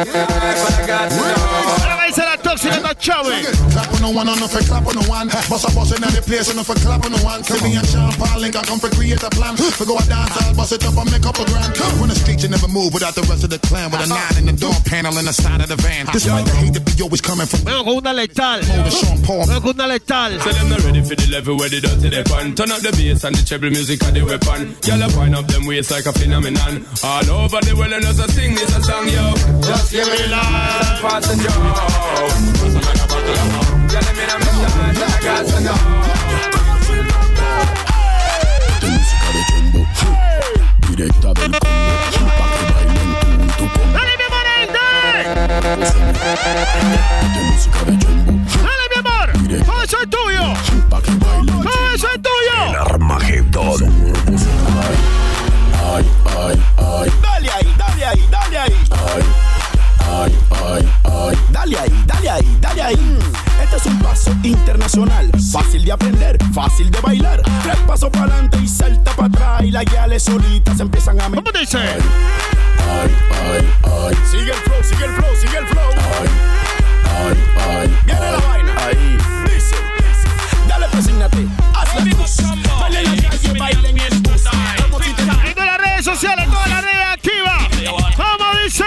Ahora va a ser la tóxica, está chave. Clap on no one, no for clap on no one. Boss a boss in the place, no for clap on no one. See me and Sean Paul Link, I come for create a plan. We go a dance, I'll bust it up and make up a grand. On the street, you never move without the rest of the clan. With a 9 in the door panel in the side of the van. Despite the hate that be always coming from. Vengo con una letal. Vengo con una letal. So them not ready for the level where they dirty they pan. Turn up the bass and the treble music and the weapon. Y'all wind up them waist like a phenomenon. All over the world and us a sing this a song, yo. Just give me life, pass the joe. What's another buckle of more? Yeah, let me know my side, and I got to know. Directa del Congo, pa' que bailen tú y tu combo. ¡Dale, mi amor, ahí, música de Jumbo. ¡Dale, mi amor! ¡Todo eso es tuyo! Pa' que bailen. ¡Todo eso es tuyo! El Armagedón. Ay, ay, ay. Dale ahí, dale ahí, dale ahí. Ay, ay, ay, ay. Dale ahí, dale ahí, dale ahí. Este es un paso internacional. Fácil de aprender, fácil de bailar. 3 pasos para adelante y salta para atrás. Y las guiales solitas empiezan a meter. ¿Cómo dice? Ay, ay, ay. Sigue el flow, sigue el flow, sigue el flow. Ay, ay, ay. Viene la vaina. Ahí. Dice, dale, presígnate. Hazle bus. Baila en la calle, baila en el bus. En todas las redes sociales, todas las redes activas. ¿Cómo dice?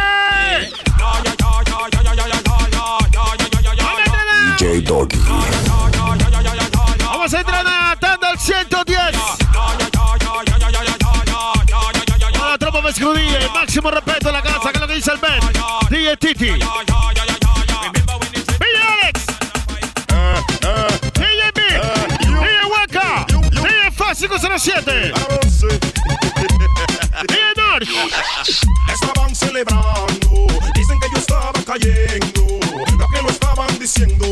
DJ Doggy. Vamos a entrar a tanda al 110. A la tropa Vescudilla, el máximo respeto a la casa, que es lo que dice el Ben. DJ Titi. DJ Alex. DJ B. DJ Waka. DJ Faz 507. DJ North. Estaban celebrando, dicen que yo estaba cayendo, lo que lo estaban diciendo.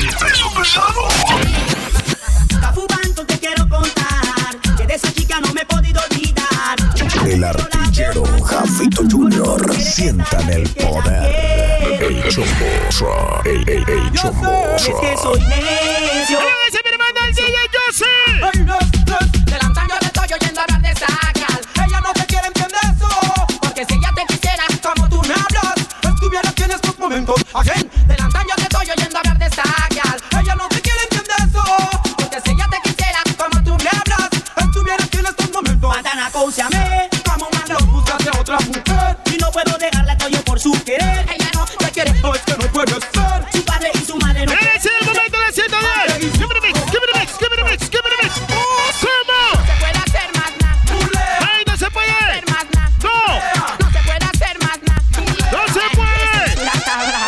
Cafubanto, te quiero contar que de esa chica no me he podido olvidar. El artillero Jafito Junior. Sientan el poder. El Chombo. El Chombo. Es que soy necio. ¡Ese mi hermano, el DJ Josie! Ay, no, delante yo le estoy oyendo hablar de Sacal. Ella no te quiere entender eso, porque si ella te quisiera como tú me hablas, estuviera aquí en estos momentos. Again, delante yo te estoy oyendo hablar de Sacal. Ella no te quiere entender eso, porque si ella te quisiera como tú me hablas, estuviera aquí en estos momentos. Mantana, cónciame, como mando, búscate a otra mujer. Y no puedo dejarla, estoy yo por su querer. Ella no te quiere, no es que no puede ser. Su padre y su madre no. ¡Ese es el momento de la 110! ¡Give me the mix! ¡Give me the mix! ¡Give me the mix! ¡Give me the mix! ¿Cómo? No se puede hacer más nada. ¡Ay, no se puede! ¡No! No se puede hacer más nada. ¡No se puede! La tabla.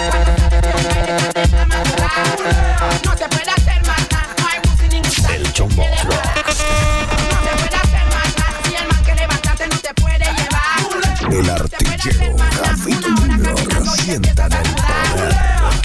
No se puede hacer más nada. No hay música ni gusta. El Chombo. No se puede hacer más nada. Si el man que levantaste no te puede llevar. El artillero Jafito Junior. Sientan el poder.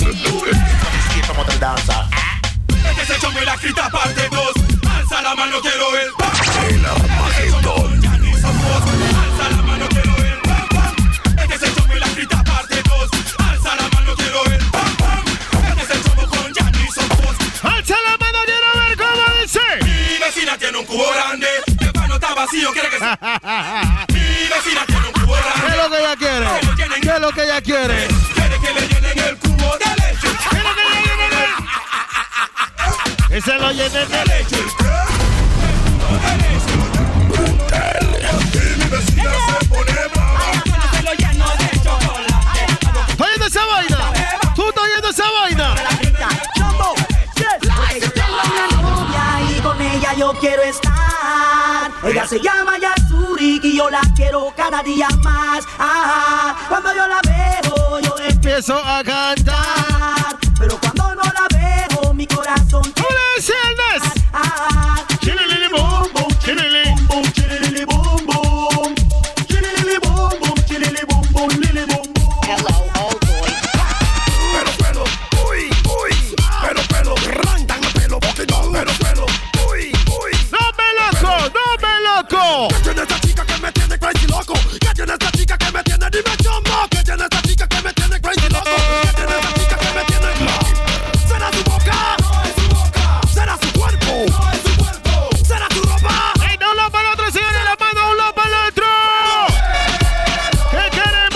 Este se chombo y la grita parte 2. Alza la mano, quiero ver. El Armagedón. Alza la mano, quiero ver. Este se chombo y la grita parte 2. Alza la mano, quiero ver. Este se chombo con Janison Post. ¡Alza la mano, quiero ver cómo dice! Mi vecina tiene un cubo grande. El pano está vacío, quiere que se... Mi vecina tiene un cubo grande. ¿Qué es lo que ella quiere? ¿Qué es lo que ella quiere? Quiere que le llenen el cubo de leche. ¿Qué es lo que ella quiere? Que se lo llenen de leche. Y mi vecina se pone brava. yo quiero estar. Ella se llama Yasuri y yo la quiero cada día más. Cuando yo la veo, yo empiezo a cantar. Pero cuando no la veo, mi corazón quiere chilili boom boom, chilili boom, chilili boom boom, chilili boom boom, chilili boom boom, lili boom boom. Hello, old boy. Pelo, uy, pelo, randan pelo, pelo, uy. No me loco. ¿Qué tiene esta chica que me tiene crazy loco? ¿Qué tiene esta chica que me tiene dime chombo? ¿Qué tiene esta chica que me tiene crazy loco? ¿Qué tiene esta chica que me tiene ¿Será su boca? No es su boca. ¿Será su cuerpo? No es su cuerpo. ¿Será tu ropa? ¡Ey, no lo para el otro, señores! ¡La mano, un lo para el otro! ¿Qué queremos?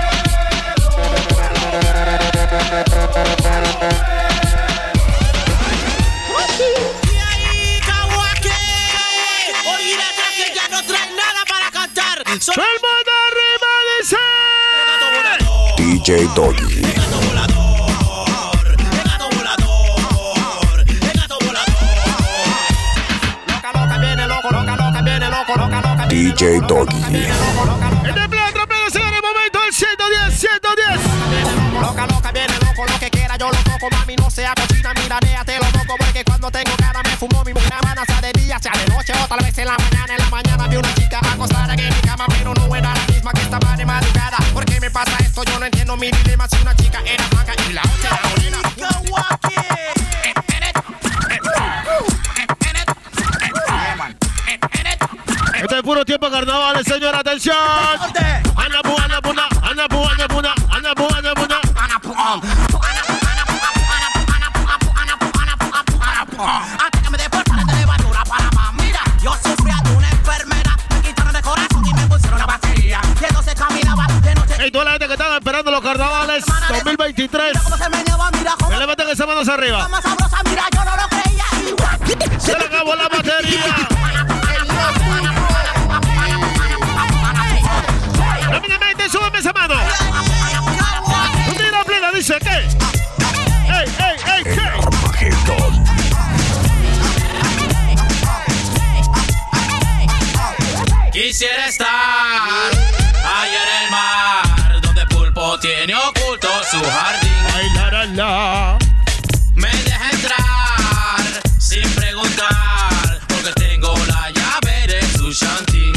¡Todo el mundo arriba, dice! DJ Doggy. DJ Doggy. En el pleno, señores, momento el 110. Loca, viene loco, lo que quiera yo lo toco, mami, no sea cochina, mira, déjate lo toco, porque cuando tengo cara me fumo mi mujer, sea de día, sea de noche, o tal vez en la mañana vi una chica acostada en mi cama, pero no era la misma que estaba de madrugada. ¿Por qué me pasa esto? Yo no entiendo mi dilema, si una chica era blanca y la otra era morena. Esto es puro tiempo carnaval, señor, atención. Antes que me deportaran de levadura para más. Mira, yo sufría de una enfermedad. Me quitaron el corazón y me pusieron la batería. Y entonces caminaba de noche. Hey, toda la gente que estaba esperando los carnavales 2023. Que levanten esas manos arriba. Más sabrosa, mira, yo no lo creía. Se le acabó la batería. Rápidamente, súbeme esa mano. Un tiro plena, dice que. ¡Ey, qué! Quisiera estar allá en el mar, donde Pulpo tiene oculto su jardín. Ay, la. Me deja entrar sin preguntar, porque tengo la llave de su shanty.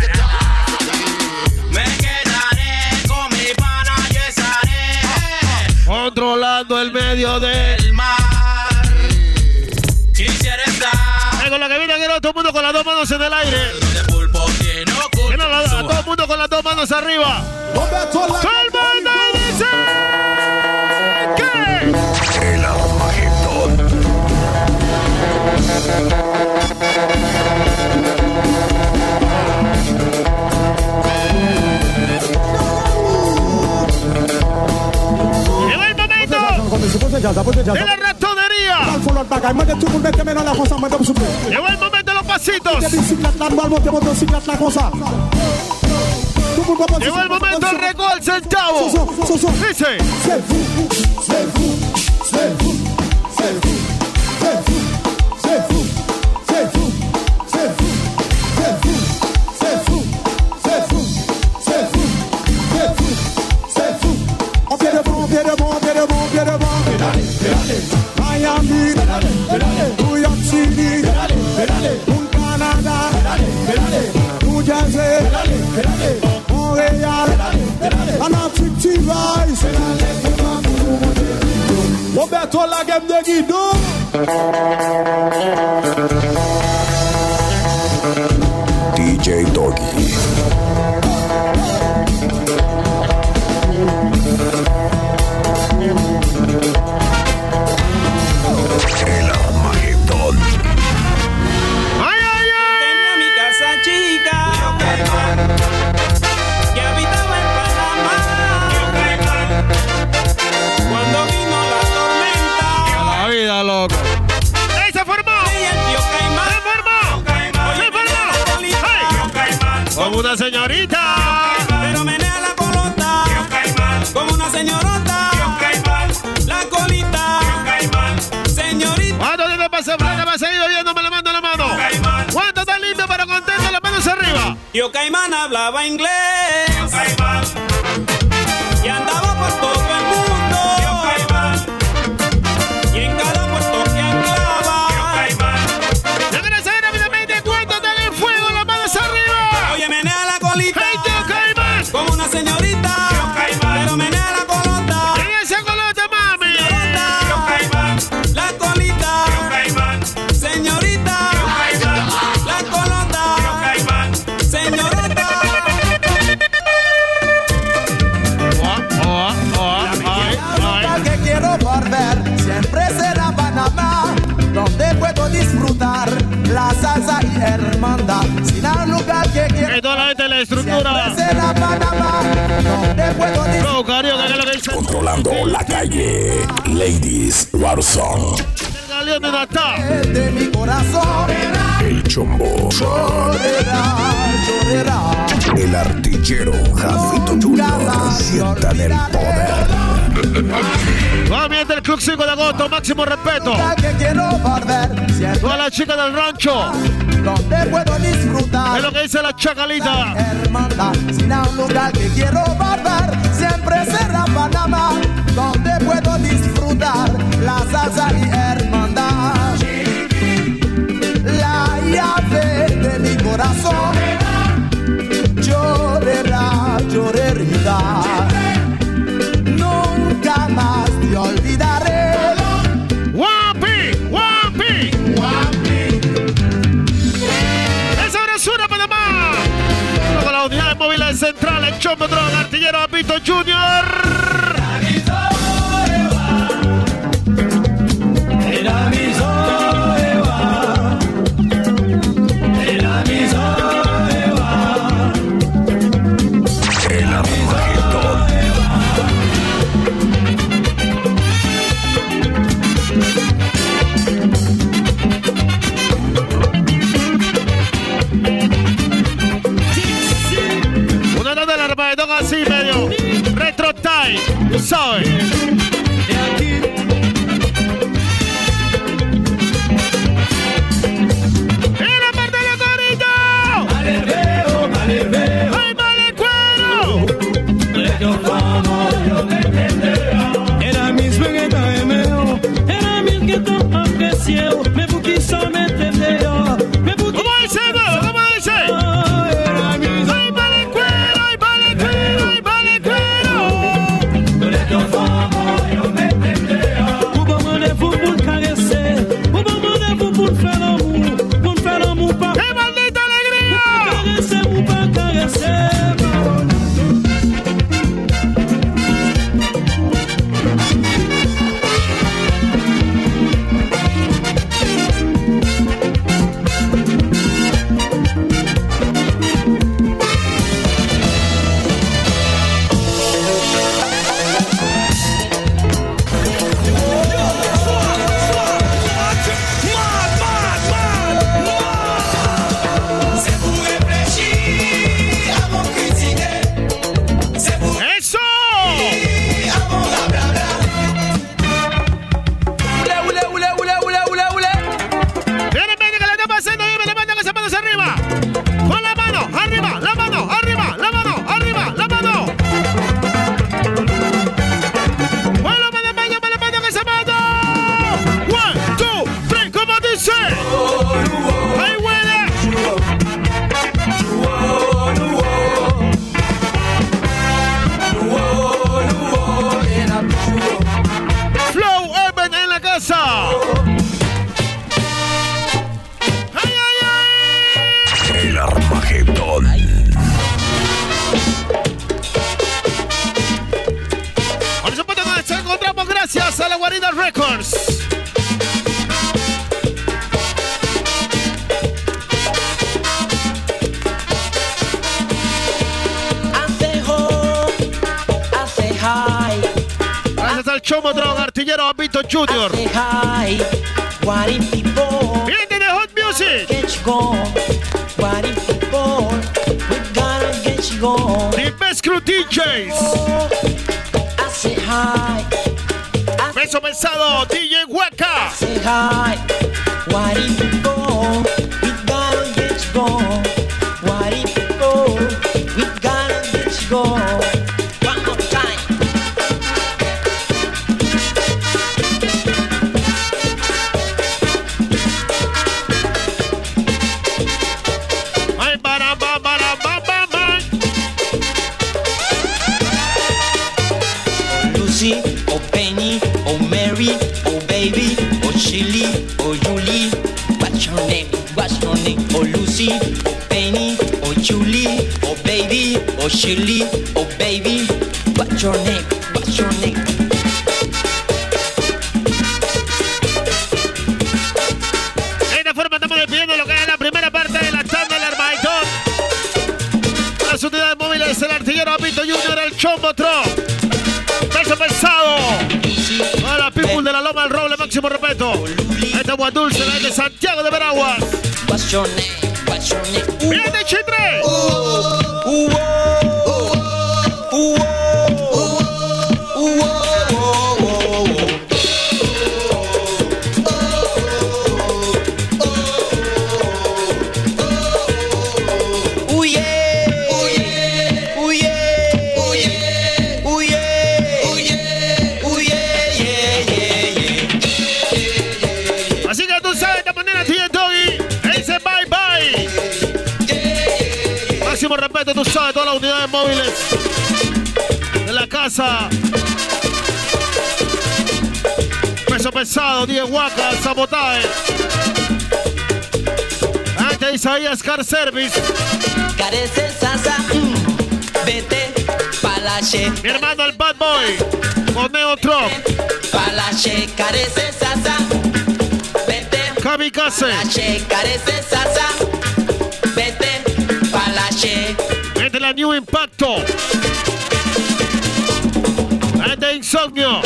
Me quedaré con mi pana y estaré controlando el medio del mar. Quisiera estar. Con la que viene, quiero a todo el mundo con las dos manos en el aire. Donde Pulpo tiene oculto a todo el mundo con las dos manos arriba. Todo el mundo dice que el Armagedón. Llegó el momento de la ratonería. Llegó el momento de los pasitos. Llegó el momento del recoge al centavo. Dice. Miami, New York City, Canadá, New Jersey, Montreal, Atlantic Rise. Roberto la game de Guido. DJ Doggy. El Armagedón. ¡Ay! Tenía mi casa chica que habitaba en Panamá. Cuando vino la tormenta, la vida, loco. ¡Ey, se formó! Como una señorita. Pero menea la colota. Como una señorota. La colita. Señorita. ¿Cuánto tiempo pasa? Me ha seguido viendo, me le mando la mano. Yo Caimán hablaba inglés. Yo Caimán. Y andaba por todo el mundo. Yo Caimán. Y en cada puerto que andaba. Yo Caimán. Yo quiero saber rápidamente cuánto dan en fuego, las manos arriba. Oye, menea la colita. Hey, Yo Caimán. Como una señorita. Yo Caimán. Pero menea la colota. ¿Quién es esa colota, mami? Señorita. Yo Caimán. La colita. Yo Caimán. Señorita. Yo Caimán. La colota. Yo Caimán. Señorita. Que quiero volver siempre será Panamá, donde puedo disfrutar la salsa y hermandad. Sin un lugar que quiero. Toda la gente de la estructura. Siempre será Panamá, donde puedo disfrutar. Controlando la calle, Ladies Warzone. El galeón de Natal. De mi corazón. El Chombo. Llorará. El artillero Jafito Junior. Sientan el poder. Nuevamente el Club 5 de agosto, máximo respeto. Que quiero volver. Todas las chicas del rancho. Donde puedo disfrutar. Es lo que dice la chacalita. Hermandad, sin un lugar que quiero volver. Siempre será Panamá, donde puedo disfrutar la salsa y hermandad. La llave de mi corazón llorará, llorará. Nunca más te olvidaré. Guapi, guapi, guapi. Esa basura Panamá. Con la unidad de móviles centrales, Chombo Drone, artillero Jafito Junior. Así medio retro time, ¿sabes? ¡Era parte de corito! ¡Vale veo, vale veo! ¡Ay, vale cuero! Era mismo que caemeo, era mismo que te aprecio, me busqué solamente leo. ¿Cómo dice, no? ¿Cómo dice? ¡Ay, vale cuero! ¡Ay, vale cuero! ¡Ay, vale cuero! ¡Qué maldita alegría! ¡Eso! ¡Viene, que le está pasando ahí! ¡Me le mandan esas manos arriba! ¡Con la mano! ¡Arriba! ¡La mano! ¡Arriba! ¡La mano! ¡Arriba! ¡La mano! ¡Bueno, me le mandan esa mano! 1, 2, 3, ¿cómo dice? ¡Ahí huele! Flow Urban en la casa. ¡Ay, ay, ay! El Armagedón. Por eso nos encontramos gracias a la Guarida Records. Gracias al Chombo Drone, artillero Jafito Junior. Viene de Hot Music. The Best Crew DJs. Peso pesado, DJ Hueca. Lucy, oh Penny, oh Mary, oh baby, oh Shirley, oh Julie. What's your name? What's your name? Oh Lucy, oh Penny, oh Julie, oh baby, oh Shirley, oh baby. What's your name? What's your name? De esta forma estamos despidiendo lo que es la primera parte de la tanda del Armageddon. Las unidades móviles, el artillero Apito Junior, el Chombo Tro. Peso pesado. A la people de la Loma del Roble, máximo respeto. Este es Agua Dulce, de Santiago de Veraguas. What's your name? What's your name? ¡Viene Chitre! Así que tú sabes, de esta manera DJ Doggy dice bye bye. Máximo respeto, tú sabes, todas las unidades móviles de la casa. Peso pesado, 10 Huacas, sabotaje. Antes Isaías Car Service. Carece Sasa, vete palache. Mi hermano el Bad Boy, con Neo Truck. Palache, carece Sasa, vete Kamikaze. palache, carece Sasa, vete palache. Vete la New Impacto. Vete Insomnio.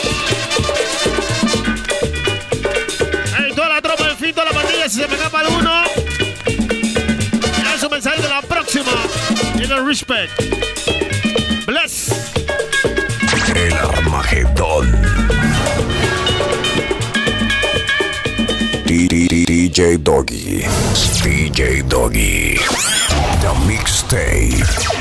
Hey, toda la tropa del fin, toda la pandilla, si se me escapa alguno, ya su mensaje de la próxima. En el respect. Bless. El Armageddon. DJ Doggy. DJ Doggy. The Mixtape.